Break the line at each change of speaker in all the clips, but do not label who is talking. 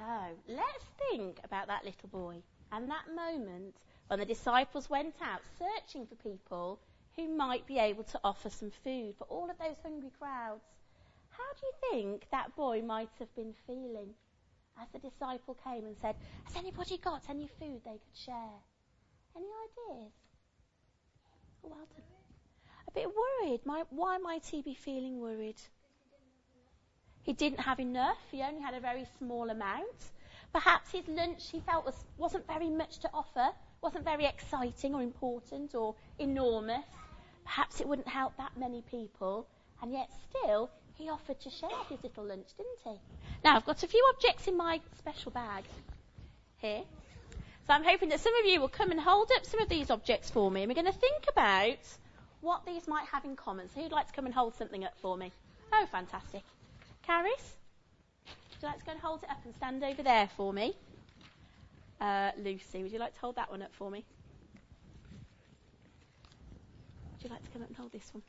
So let's think about that little boy and that moment when the disciples went out searching for people who might be able to offer some food for all of those hungry crowds. How do you think that boy might have been feeling as the disciple came and said, has anybody got any food they could share? Any ideas? Oh, well done. A bit worried. Why might he be feeling worried? He didn't have enough. He only had a very small amount. Perhaps his lunch he felt wasn't very much to offer, wasn't very exciting or important or enormous. Perhaps it wouldn't help that many people, and yet still he offered to share his little lunch, didn't he? Now, I've got a few objects in my special bag here. So I'm hoping that some of you will come and hold up some of these objects for me, and we're going to think about what these might have in common. So who'd like to come and hold something up for me? Oh, fantastic. Caris? Would you like to go and hold it up and stand over there for me? Lucy, would you like to hold that one up for me? Would you like to come up and hold this one?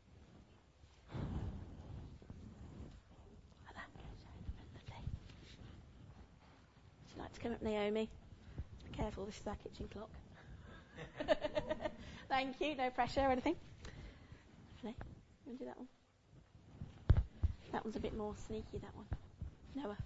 Like that. Lovely. Would you like to come up, Naomi? Be careful, this is our kitchen clock. Thank you, no pressure or anything. Lovely. You want to do that one? That one's a bit more sneaky, that one. Noah.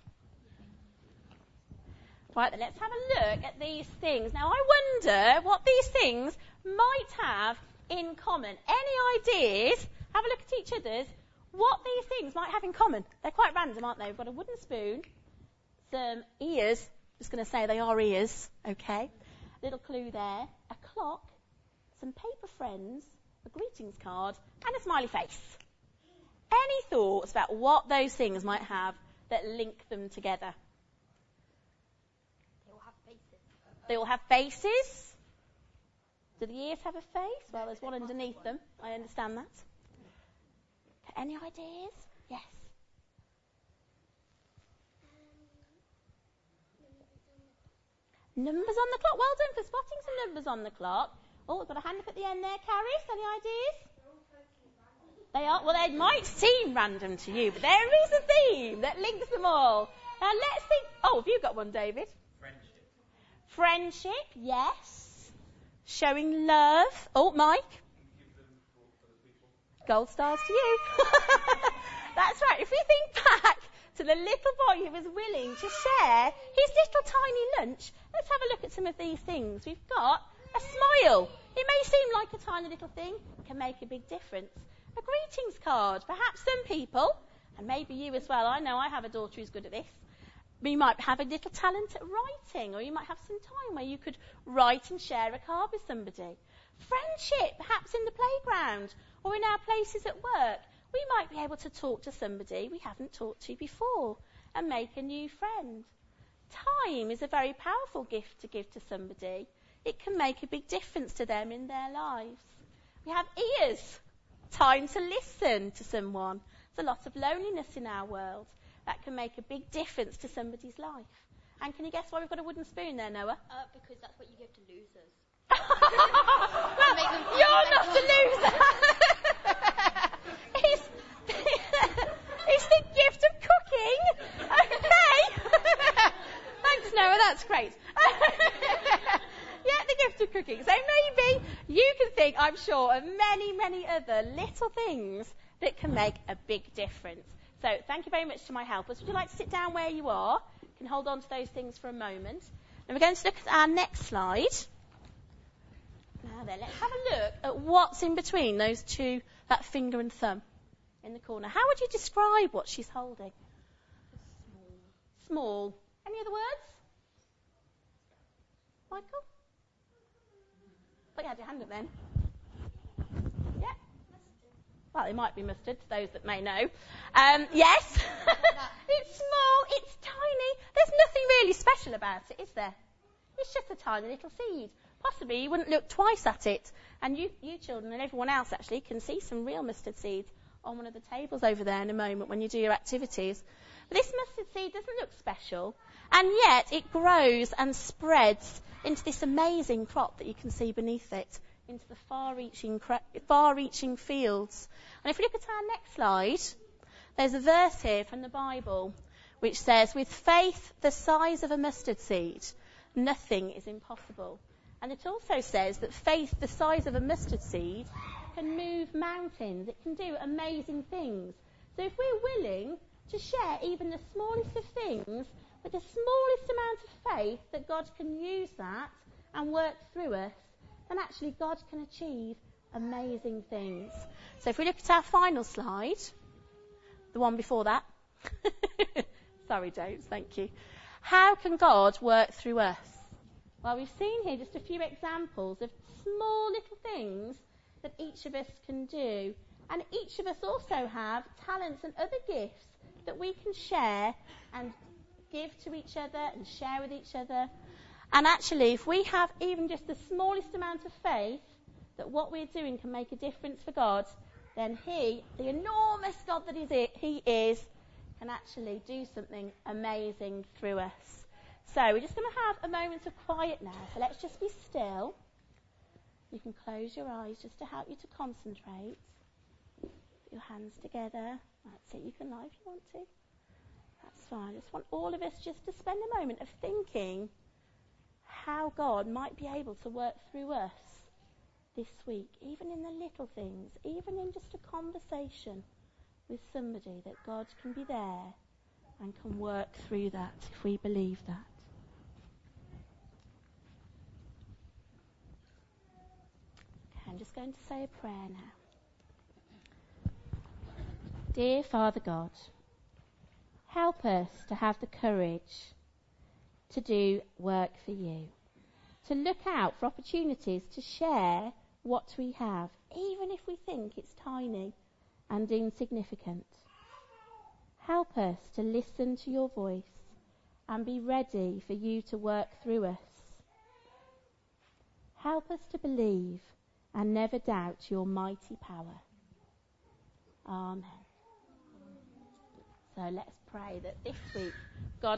Right, then let's have a look at these things. Now, I wonder what these things might have in common. Any ideas? Have a look at each other's. What these things might have in common. They're quite random, aren't they? We've got a wooden spoon, some ears. Just going to say they are ears, okay? Little clue there. A clock, some paper friends, a greetings card, and a smiley face. Any thoughts about what those things might have that link them together?
They all have faces.
They all have faces. Do the ears have a face? Well, there's one underneath them. I understand that. Okay, any ideas? Yes. Numbers on the clock. Well done for spotting some numbers on the clock. Oh, we've got a hand up at the end there, Caris. Any ideas? They are. Well, they might seem random to you, but there is a theme that links them all. Now, let's think. Oh, have you got one, David? Friendship, yes. Showing love. Oh, Mike? Gold stars to you. That's right. If we think back to the little boy who was willing to share his little tiny lunch, let's have a look at some of these things. We've got a smile. It may seem like a tiny little thing. It can make a big difference. A greetings card. Perhaps some people, and maybe you as well, I know I have a daughter who's good at this, you might have a little talent at writing, or you might have some time where you could write and share a card with somebody. Friendship, perhaps in the playground or in our places at work. We might be able to talk to somebody we haven't talked to before and make a new friend. Time is a very powerful gift to give to somebody. It can make a big difference to them in their lives. We have ears. Time to listen to someone. There's a lot of loneliness in our world. That can make a big difference to somebody's life. And can you guess why we've got a wooden spoon there, Noah?
Because that's what you give to losers.
Well, you're not a loser. It's the gift of cooking. Okay. Thanks, Noah. That's great. Yeah, the gift of cooking. So maybe you can think, I'm sure, of many, many other little things that can make a big difference. So thank you very much to my helpers. Would you like to sit down where you are? You can hold on to those things for a moment. And we're going to look at our next slide. Now then, let's have a look at what's in between those two, that finger and thumb in the corner. How would you describe what she's holding? Small. Any other words? Michael? But you had your hand up then. Yeah. Well, it might be mustard, to those that may know. Yes. It's small, it's tiny. There's nothing really special about it, is there? It's just a tiny little seed. Possibly you wouldn't look twice at it. And you children and everyone else actually can see some real mustard seeds on one of the tables over there in a moment when you do your activities. But this mustard seed doesn't look special. And yet it grows and spreads into this amazing crop that you can see beneath it, into the far-reaching fields. And if we look at our next slide, there's a verse here from the Bible which says, with faith the size of a mustard seed, nothing is impossible. And it also says that faith the size of a mustard seed can move mountains. It can do amazing things. So if we're willing to share even the smallest of things with the smallest amount of faith that God can use that and work through us, then actually God can achieve amazing things. So if we look at our final slide, the one before that. Sorry, James, thank you. How can God work through us? Well, we've seen here just a few examples of small little things that each of us can do. And each of us also have talents and other gifts that we can share and give to each other and share with each other. And actually, if we have even just the smallest amount of faith that what we're doing can make a difference for God, then He, the enormous God that He is, can actually do something amazing through us. So we're just going to have a moment of quiet now. So let's just be still. You can close your eyes just to help you to concentrate. Put your hands together. That's it. You can lie if you want to. That's fine. I just want all of us just to spend a moment of thinking how God might be able to work through us this week, even in the little things, even in just a conversation with somebody, that God can be there and can work through that if we believe that. Okay, I'm just going to say a prayer now. Dear Father God, help us to have the courage to do work for you, to look out for opportunities to share what we have, even if we think it's tiny and insignificant. Help us to listen to your voice and be ready for you to work through us. Help us to believe and never doubt your mighty power. Amen. So let's pray that this week God